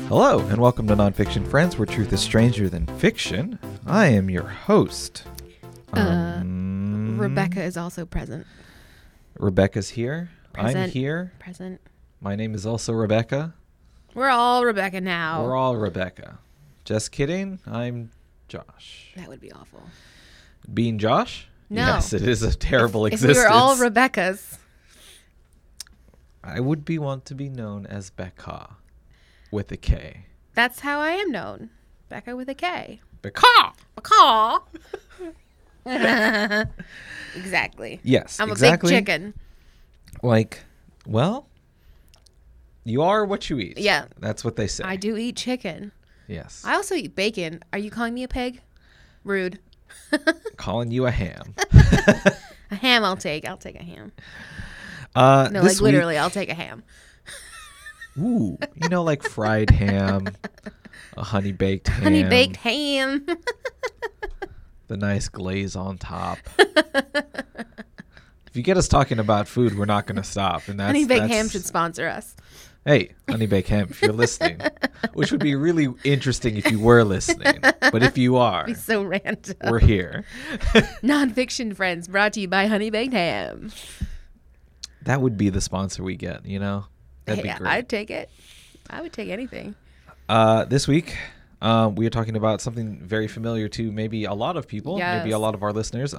Hello, and welcome to Nonfiction Friends, where truth is stranger than fiction. I am your host. Rebecca is also present. Rebecca's here. I'm Present. here. Present. My name is also Rebecca. We're all Rebecca now. We're all Rebecca. Just kidding. I'm Josh. That would be awful. Being Josh? No. Yes, it is a terrible If existence. we were all Rebeccas. I would want to be known as Becca with a K. That's how I am known. Becca with a K. Becca! Becca. Exactly. Yes, I'm exactly. a big chicken. Like, well, you are what you eat. Yeah. That's what they say. I do eat chicken. Yes. I also eat bacon. Are you calling me a pig? Rude. Calling you a ham. A ham I'll take. I'll take a ham. this No, like literally, week- I'll take a ham. Ooh, like fried ham, a honey baked ham. Honey baked ham. The nice glaze on top. If you get us talking about food, we're not going to stop. And Honey baked ham should sponsor us. Hey, Honey Baked Ham, if you're listening, which would be really interesting if you were listening. But if you are, Be so random. we're here. Nonfiction Friends brought to you by Honey Baked Ham. That would be the sponsor we get, That'd be Hey, great. I'd take it. I would take anything. This week, we are talking about something very familiar to maybe a lot of people, maybe a Yes. lot of our listeners.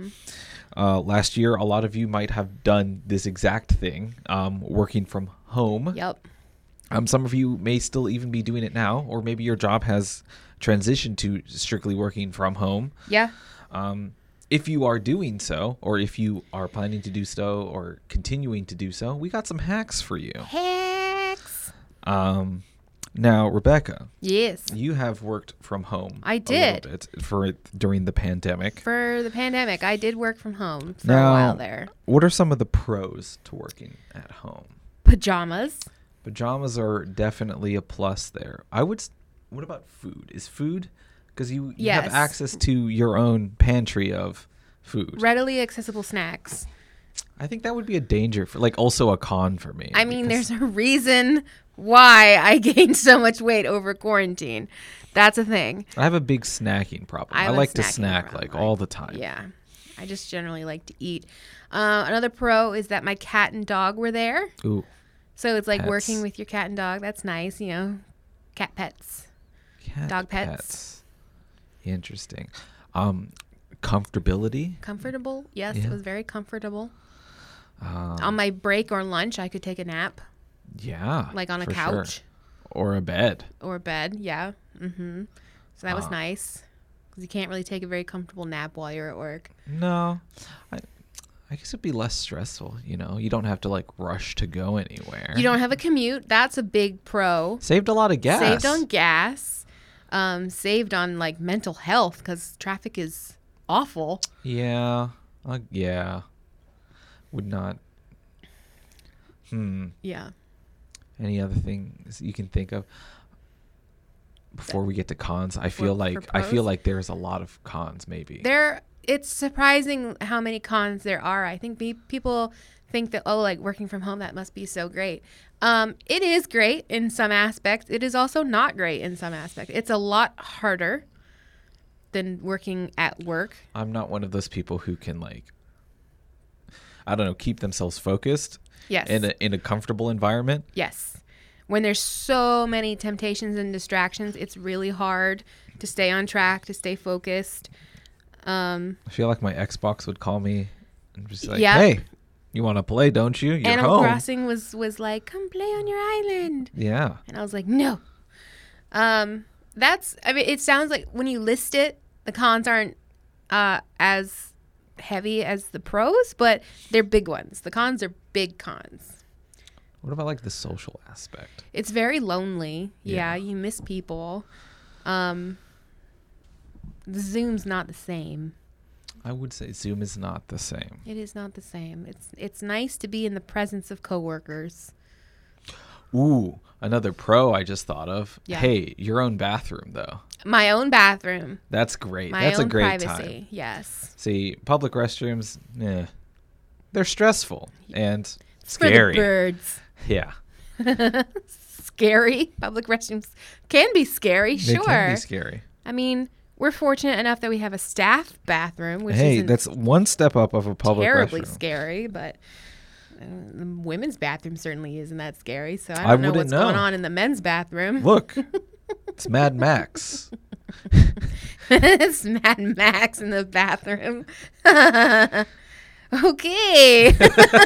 Last year, a lot of you might have done this exact thing, working from home. Yep. Some of you may still even be doing it now, or maybe your job has transitioned to strictly working from home. Yeah. If you are doing so, or if you are planning to do so, or continuing to do so, we got some hacks for you. Hacks. Now, Rebecca, Yes. you have worked from home. I a did. little bit during the pandemic. For the pandemic, I did work from home for Now, a while there. What are some of the pros to working at home? Pajamas. Pajamas are definitely a plus there. What about food? Is food, because you have Yes. access to your own pantry of food. Readily accessible snacks. I think that would be a danger also a con for me. I mean, because there's a reason why I gained so much weight over quarantine. That's a thing. I have a big snacking problem. I have a like to snacking snack problem. all the time. Yeah. I just generally like to eat. Another pro is that my cat and dog were there. Ooh, So it's like Pets. working with your cat and dog. That's nice, cat pets. cat Dog pets. Interesting. Comfortability. Comfortable. Yes, Yeah. it was very comfortable. Um, On my break or lunch, I could take a nap, yeah, like on a for couch sure. Or a bed. or a bed. Yeah. So that was Wow. nice because you can't really take a very comfortable nap while you're at work. No, I guess it'd be less stressful. You don't have to rush to go anywhere. You don't have a commute. That's a big pro. Saved a lot of gas. Saved on gas. Saved on mental health because traffic is awful. Yeah. Yeah. Would not. Yeah. Any other things you can think of before we get to cons? I feel pros? like there's a lot of cons. Maybe. It's surprising how many cons there are. I think people think that, working from home, that must be so great. It is great in some aspects. It is also not great in some aspects. It's a lot harder than working at work. I'm not one of those people who can keep themselves focused. Yes. In a comfortable environment. Yes. When there's so many temptations and distractions, it's really hard to stay on track, to stay focused. I feel like my Xbox would call me and just like, Yeah. hey, you want to play, don't you? You're Animal home. Crossing was like, come play on your island. Yeah. And I was like, no. It sounds like when you list it, the cons aren't as heavy as the pros, but they're big ones. The cons are big cons. What about the social aspect? It's very lonely. Yeah. Yeah, you miss people. The Zoom's not the same. I would say Zoom is not the same. It is not the same. It's nice to be in the presence of coworkers. Ooh, another pro I just thought of. Yeah. Hey, your own bathroom though. My own bathroom. That's great. My That's own a great privacy. time. Yes. See, public restrooms, they're stressful and It's for the scary. birds. Yeah. scary. Public restrooms can be scary, They sure. can be scary. I mean, we're fortunate enough that we have a staff bathroom, which Hey, isn't that's one step up of a public terribly restroom. scary, but the women's bathroom certainly isn't that scary. So I I don't know wouldn't what's going know. on in the men's bathroom. Look, it's Mad Max. It's Mad Max in the bathroom. Okay.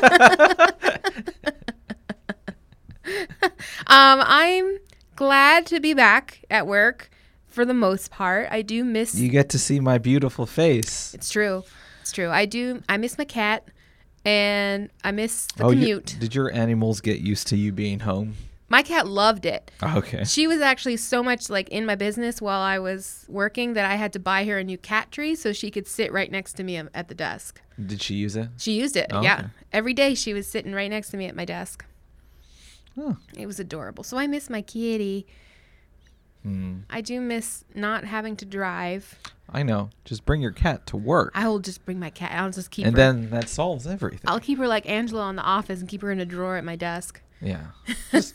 I'm glad to be back at work for the most part. I do miss. You get to see my beautiful face. It's true. It's true. I miss my cat, and I miss the commute. Did your animals get used to you being home? My cat loved it. Okay. She was actually so much like in my business while I was working that I had to buy her a new cat tree so she could sit right next to me at the desk. Did she use it? She used it. Oh, Yeah. okay. Every day she was sitting right next to me at my desk. Oh. It was adorable. So I miss my kitty. I do miss not having to drive. I know. Just bring your cat to work. I will just bring my cat. I'll just keep And her. then that solves everything. I'll keep her like Angela on The Office and keep her in a drawer at my desk. Yeah. Just,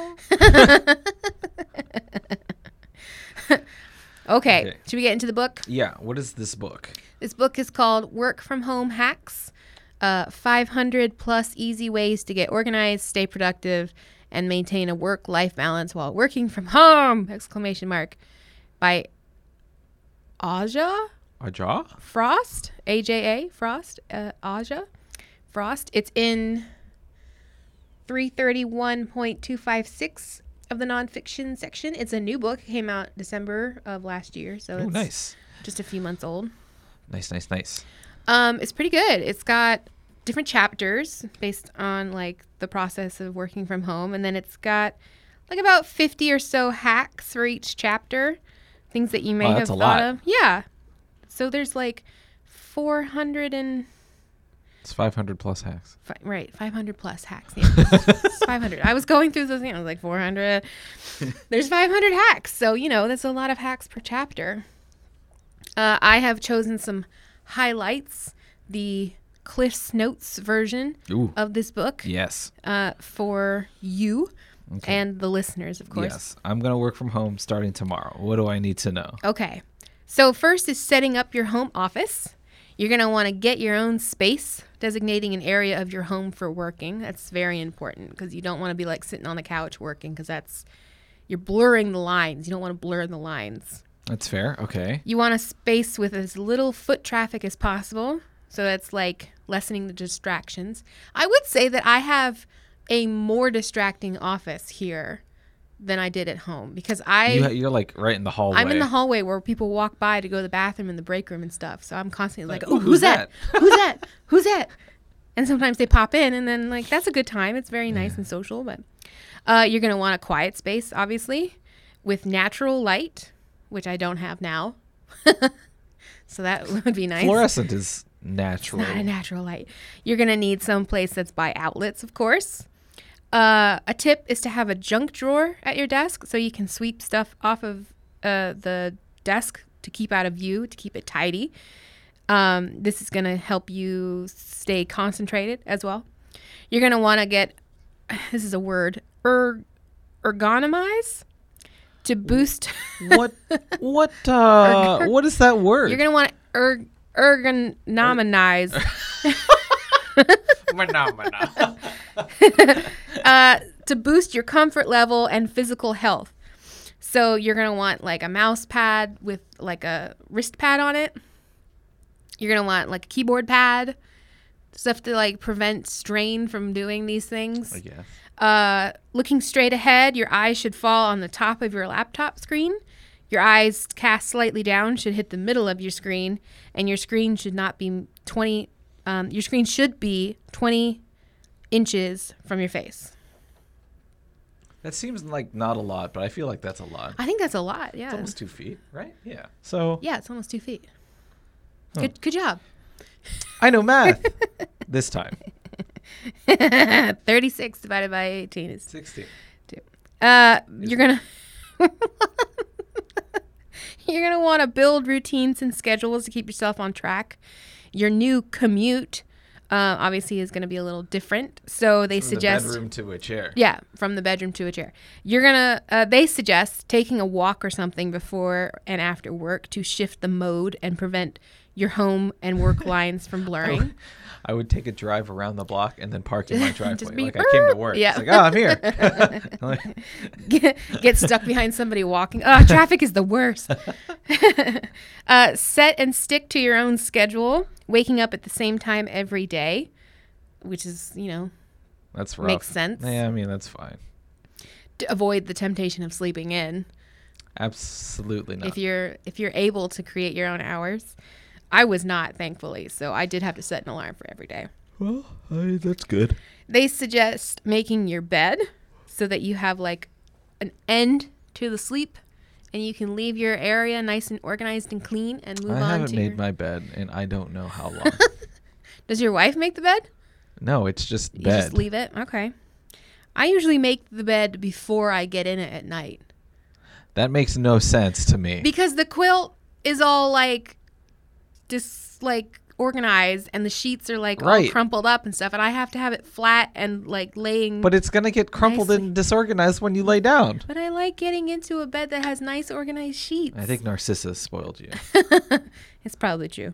Okay. Okay. Should we get into the book? yeah. What is this book? This book is called Work From Home Hacks, 500 plus easy ways to get organized, stay productive, and maintain a work-life balance while working from home! ! By Aja Aja? Frost, AJA Frost, Aja Frost. It's in 331.256 of the nonfiction section. It's a new book. It came out December of last year, so Oh, it's nice. just a few months old. Nice, nice, nice. It's pretty good. It's got different chapters based on like the process of working from home, and then it's got like about 50 or so hacks for each chapter, things that you may have that's a thought lot. of. Yeah. So there's like 400 and It's 500 plus hacks. 500 plus hacks. Yeah. It's 500. I was going through those things. I was like 400. There's 500 hacks. So, that's a lot of hacks per chapter. I have chosen some highlights, the Cliff's Notes version Ooh. of this book Yes. for you Okay. and the listeners, of course. Yes. I'm going to work from home starting tomorrow. What do I need to know? Okay. So first is setting up your home office. You're going to want to get your own space, designating an area of your home for working. That's very important because you don't want to be like sitting on the couch working because you're blurring the lines. You don't want to blur the lines. That's fair. Okay. You want a space with as little foot traffic as possible. So that's like lessening the distractions. I would say that I have a more distracting office here than I did at home because You're like right in the hallway. I'm in the hallway where people walk by to go to the bathroom and the break room and stuff. So I'm constantly like, Ooh, oh, who's that? Who's that? Who's that? And sometimes they pop in and then like, that's a good time. It's very nice and social, but you're going to want a quiet space, obviously, with natural light, which I don't have now. So that would be nice. Fluorescent is natural. Not a natural light. You're going to need some place that's by outlets, of course. A tip is to have a junk drawer at your desk so you can sweep stuff off of the desk to keep out of view, to keep it tidy. This is going to help you stay concentrated as well. You're going to want to get, this is a word, ergonomize to boost. What is that word? You're going to want to ergonomize. To boost your comfort level and physical health. So you're going to want like a mouse pad with like a wrist pad on it. You're going to want like a keyboard pad, stuff to like prevent strain from doing these things. I guess. Looking straight ahead, your eyes should fall on the top of your laptop screen. Your eyes cast slightly down should hit the middle of your screen, and your screen should not be 20 inches from your face. That seems like not a lot, but I feel like that's a lot. I think that's a lot. Yeah. It's almost 2 feet, right? Yeah. So Yeah, it's almost 2 feet. Good job. I know math this time. 36 divided by 18 is 16. you're gonna want to build routines and schedules to keep yourself on track. Your new commute obviously is going to be a little different. So they suggest the bedroom to a chair. Yeah, from the bedroom to a chair. You're going to, they suggest taking a walk or something before and after work to shift the mode and prevent your home and work lines from blurring. I would take a drive around the block and then park in my driveway. be, Like I came to work. Yeah. It's like, oh, I'm here. Get stuck behind somebody walking. Oh, traffic is the worst. Set and stick to your own schedule. Waking up at the same time every day, which is, That's rough. makes sense. Yeah, I mean, that's fine. To avoid the temptation of sleeping in. Absolutely not. If you're able to create your own hours. I was not, thankfully, so I did have to set an alarm for every day. Well, that's good. They suggest making your bed so that you have like an end to the sleep and you can leave your area nice and organized and clean and move on to I haven't made my bed and I don't know how long. Does your wife make the bed? No, it's just You bed. just leave it? Okay. I usually make the bed before I get in it at night. That makes no sense to me. Because the quilt is all like just like organized and the sheets are like all crumpled up and stuff and I have to have it flat and like laying. But it's going to get crumpled and disorganized when you lay down. But I like getting into a bed that has nice organized sheets. I think Narcissus spoiled you. It's probably true.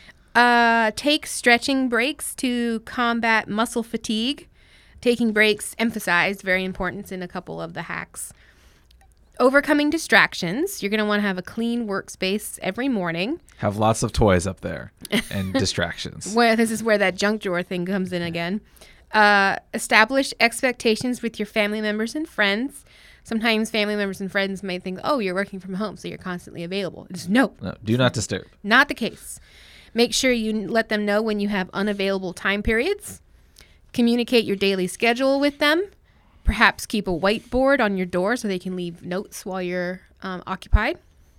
Take stretching breaks to combat muscle fatigue. Taking breaks, emphasized, very important in a couple of the hacks. Overcoming distractions. You're going to want to have a clean workspace every morning. Have lots of toys up there and distractions. This is where that junk drawer thing comes in again. Establish expectations with your family members and friends. Sometimes family members and friends may think, oh, you're working from home, so you're constantly available. It's no, do not disturb. Not the case. Make sure you let them know when you have unavailable time periods. Communicate your daily schedule with them. Perhaps keep a whiteboard on your door so they can leave notes while you're occupied.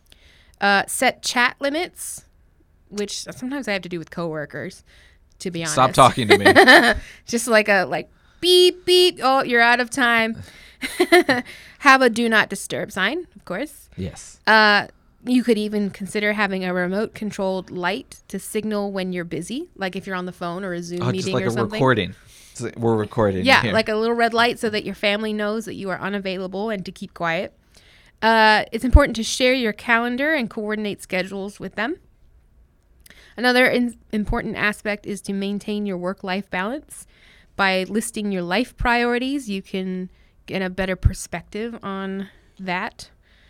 Set chat limits, which sometimes I have to do with coworkers, to be honest. Stop talking to me. Just like beep, beep. Oh, you're out of time. Have a do not disturb sign, of course. Yes. You could even consider having a remote controlled light to signal when you're busy, like if you're on the phone or a Zoom meeting just like or a something. recording. We're recording. Yeah, here. like a little red light so that your family knows that you are unavailable and to keep quiet. It's important to share your calendar and coordinate schedules with them. Another important aspect is to maintain your work-life balance. By listing your life priorities, you can get a better perspective on that.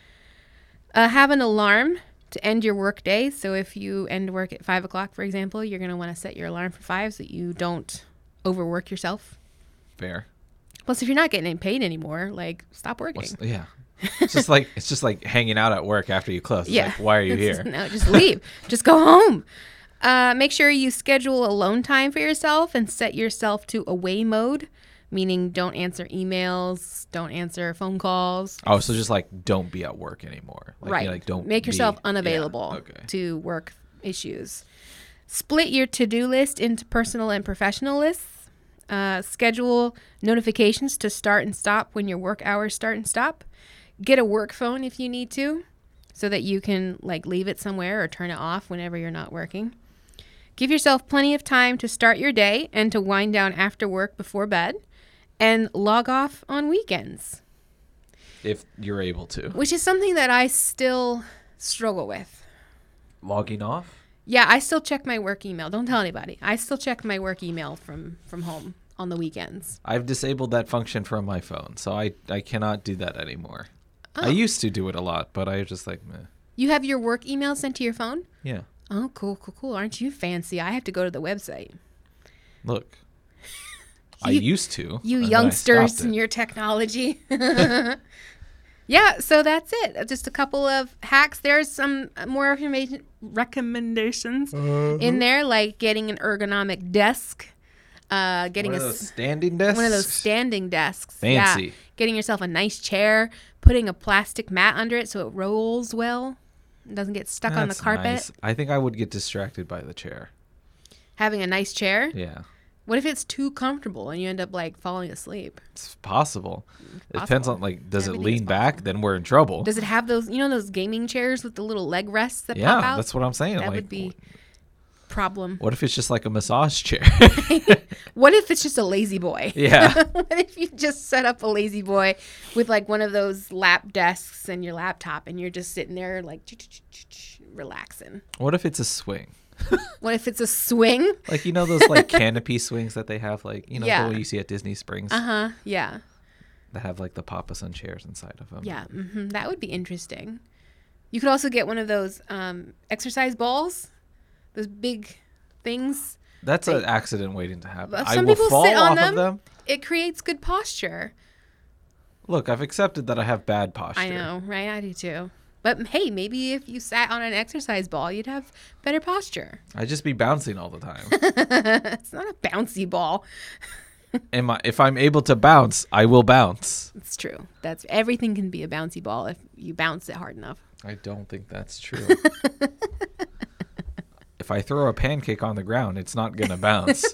Have an alarm to end your work day. So if you end work at 5 o'clock, for example, you're going to want to set your alarm for 5 so that you don't overwork yourself. Fair. Plus, if you're not getting paid anymore, stop working. It's just like hanging out at work after you close. It's like, why are you here? No, just leave. Just go home. Make sure you schedule alone time for yourself and set yourself to away mode, meaning don't answer emails, don't answer phone calls. Oh, so just don't be at work anymore. Right. Don't make yourself unavailable to work issues. Split your to-do list into personal and professional lists. Schedule notifications to start and stop when your work hours start and stop. Get a work phone if you need to so that you can leave it somewhere or turn it off whenever you're not working. Give yourself plenty of time to start your day and to wind down after work before bed and log off on weekends. If you're able to. Which is something that I still struggle with. Logging off? Yeah, I still check my work email. Don't tell anybody. I still check my work email from home on the weekends. I've disabled that function from my phone, so I cannot do that anymore. Oh. I used to do it a lot, but I just meh. You have your work email sent to your phone? Yeah. Oh, cool. Aren't you fancy? I have to go to the website. Look. I used to. You youngsters and your technology. Yeah, so that's it. Just a couple of hacks. There's some more recommendations in there, like getting an ergonomic desk, getting one of those standing desks. One of those standing desks. Fancy. Yeah. Getting yourself a nice chair, putting a plastic mat under it so it rolls well, it doesn't get stuck on the carpet. Nice. I think I would get distracted by the chair. Having a nice chair? Yeah. What if it's too comfortable and you end up falling asleep? It's possible. It depends on does it lean back? Then we're in trouble. Does it have those gaming chairs with the little leg rests that pop out? Yeah, that's what I'm saying. That would be problem. What if it's just like a massage chair? What if it's just a lazy boy? Yeah. What if you just set up a lazy boy with like one of those lap desks and your laptop and you're just sitting there like relaxing? What if it's a swing? What if it's a swing? Like, you know, those like canopy swings that they have, like, you know, Yeah. the one you see at Disney Springs Yeah. that have like the Papa Sun chairs inside of them. Yeah. That would be interesting. You could also get one of those exercise balls, those big things. That's an accident waiting to happen. Some I will people fall sit on off of them. It creates good posture. Look, I've accepted that I have bad posture. I know, right? I do too. But hey, maybe if you sat on an exercise ball, you'd have better posture. I'd just be bouncing all the time. It's not a bouncy ball. If I'm able to bounce, I will bounce. It's true. That's everything can be a bouncy ball if you bounce it hard enough. I don't think that's true. If I throw a pancake on the ground, it's not going to bounce.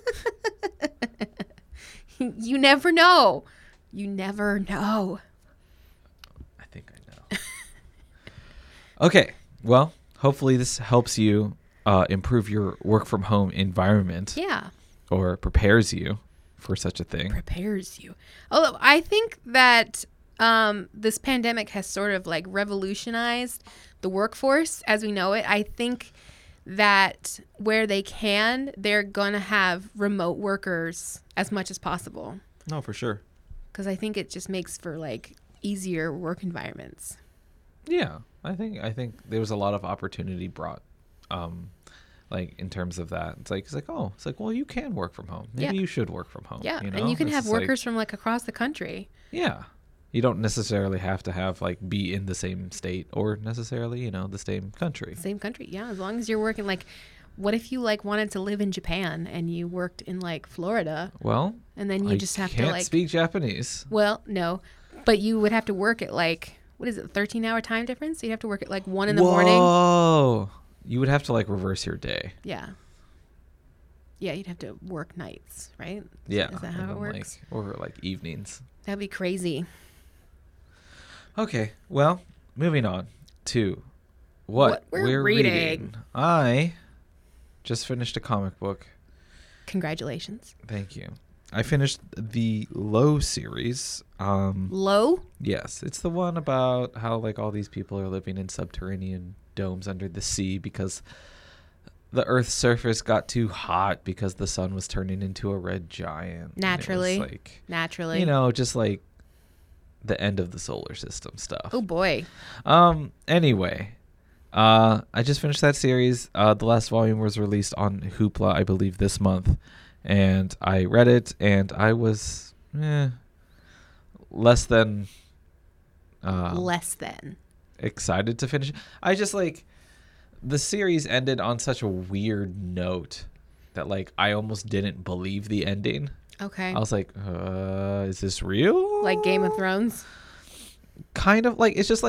You never know. You never know. I think I know. Okay. Well, hopefully this helps you improve your work from home environment. Yeah. Or prepares you for such a thing. Prepares you. Although I think that this pandemic has sort of like revolutionized the workforce as we know it. I think that where they can, they're going to have remote workers as much as possible. No, for sure. Because I think it just makes for like easier work environments. Yeah, I think there was a lot of opportunity brought, like in terms of that. It's like well, you can work from home. Maybe you should work from home. Yeah, you know? and you can It's have just workers from like across the country. Yeah, you don't necessarily have to have like be in the same state or necessarily the same country. Same country, yeah. As long as you're working like. What if you like wanted to live in Japan and you worked in like Florida? Well, and then you just have to like speak Japanese. Well, no, but you would have to work at like what is it, 13-hour time difference? So you'd have to work at like 1 in the morning. Whoa! You would have to like reverse your day. Yeah. Yeah, you'd have to work nights, right? Yeah. Is that how it works? Or like evenings. That'd be crazy. Okay, well, moving on to what we're reading. I just finished a comic book. Congratulations. Thank you. I finished the Low series. Low? Yes. It's the one about how like all these people are living in subterranean domes under the sea because the Earth's surface got too hot because the sun was turning into a red giant. Naturally. Naturally. Just like the end of the solar system stuff. Oh boy. Anyway. I just finished that series. The last volume was released on Hoopla, I believe, this month. And I read it, and I was less than excited to finish it. I just the series ended on such a weird note that I almost didn't believe the ending. Okay. I was like, is this real? Like Game of Thrones? Kind of it's just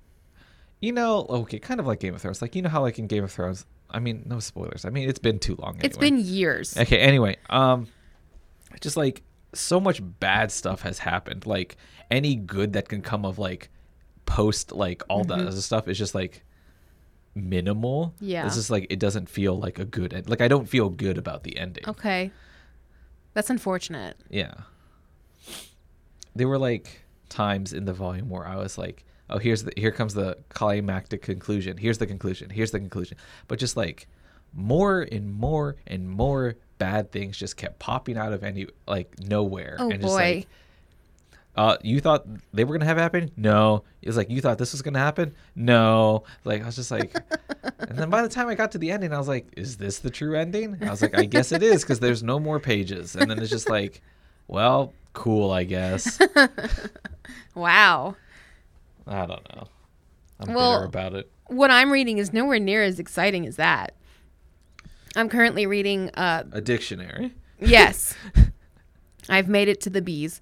kind of like Game of Thrones. How in Game of Thrones, I mean, no spoilers. I mean, it's been too long anyway. It's been years. Okay, anyway, just so much bad stuff has happened. Any good that can come of post all that other stuff is just minimal. Yeah. It's just it doesn't feel like a good end. I don't feel good about the ending. Okay. That's unfortunate. Yeah. There were times in the volume where I was like, oh, here comes the climactic conclusion. Here's the conclusion. Here's the conclusion. But just more and more and more bad things just kept popping out of nowhere. Oh, and boy. Just you thought they were gonna have happen? No. It was you thought this was gonna happen? No. I was just and then by the time I got to the ending, I was like, is this the true ending? And I was like, I guess it is because there's no more pages. And then it's just well, cool, I guess. Wow. I don't know. I'm bitter about it. What I'm reading is nowhere near as exciting as that. I'm currently reading a dictionary. Yes. I've made it to the B's.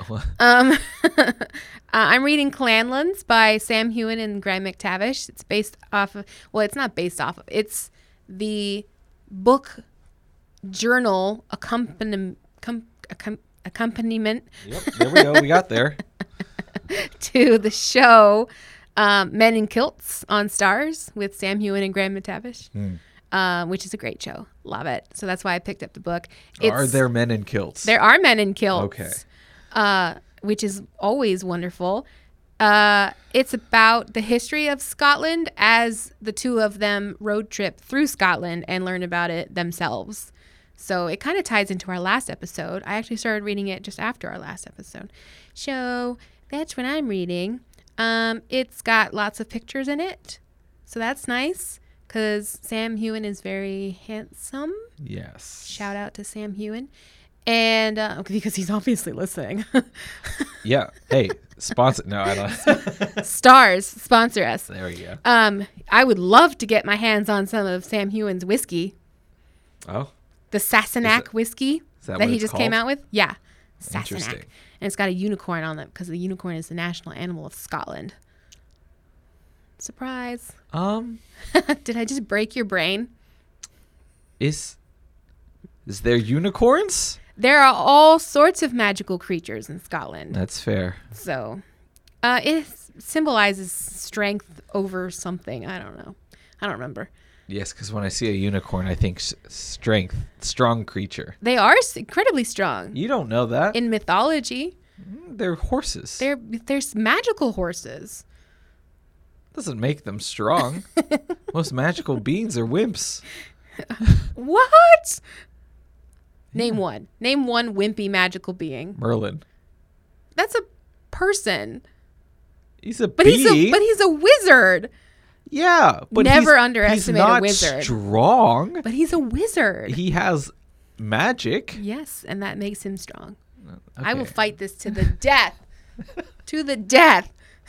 I'm reading Clanlands by Sam Heughan and Graham McTavish. It's based off of, it's not based off of, it's the book journal accompaniment. Yep, there we go. We got there. To the show Men in Kilts on Stars with Sam Heughan and Graham McTavish. which is a great show. Love it. So that's why I picked up the book. Are there men in kilts? There are men in kilts. Okay. Which is always wonderful. It's about the history of Scotland as the two of them road trip through Scotland and learn about it themselves. So it kind of ties into our last episode. I actually started reading it just after our last episode. So that's what I'm reading. It's got lots of pictures in it. So that's nice because Sam Heughan is very handsome. Yes. Shout out to Sam Heughan. And because he's obviously listening. Yeah. Hey, sponsor. No, I don't. Stars, sponsor us. There we go. I would love to get my hands on some of Sam Heughan's whiskey. Oh. The Sassenach whiskey that that what he it's just came called? out with. Yeah. Interesting. Sassenach. And it's got a unicorn on it because the unicorn is the national animal of Scotland. Surprise. Did I just break your brain? Is there unicorns? There are all sorts of magical creatures in Scotland. That's fair. So it symbolizes strength over something. I don't know. I don't remember. Yes, because when I see a unicorn, I think strength, strong creature. They are incredibly strong. You don't know that. In mythology, They're horses. there's magical horses. Doesn't make them strong. Most magical beings are wimps. What? Name one. Name one wimpy magical being. Merlin. That's a person. He's a But bee. he's a wizard. Yeah, but Never he's underestimate a not wizard. Strong. But he's a wizard. He has magic. Yes, and that makes him strong. Okay. I will fight this to the death. To the death.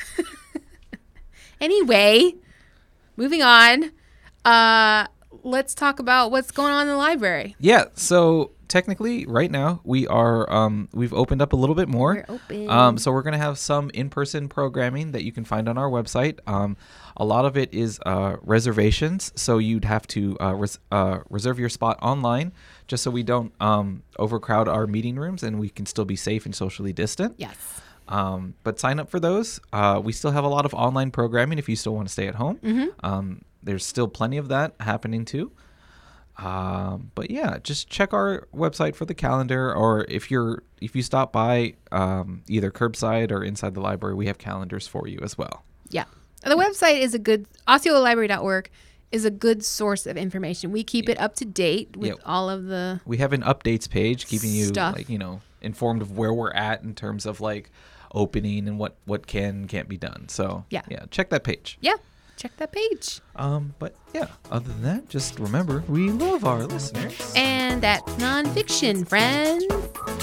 Anyway, moving on. Let's talk about what's going on in the library. Yeah, so technically right now we've opened up a little bit more. We're open. So we're going to have some in-person programming that you can find on our website. A lot of it is reservations, so you'd have to reserve your spot online just so we don't overcrowd our meeting rooms and we can still be safe and socially distant. Yes. But sign up for those. We still have a lot of online programming if you still want to stay at home. Mm-hmm. There's still plenty of that happening too. But yeah, just check our website for the calendar, or if you stop by either curbside or inside the library, we have calendars for you as well. Yeah. The website is osceolalibrary.org is a good source of information. We keep it up to date with all of the We have an updates page keeping you stuff. informed of where we're at in terms of opening and what can't be done. So yeah, check that page. Yeah. Check that page. But yeah, other than that, just remember we love our listeners. And that's nonfiction, friends.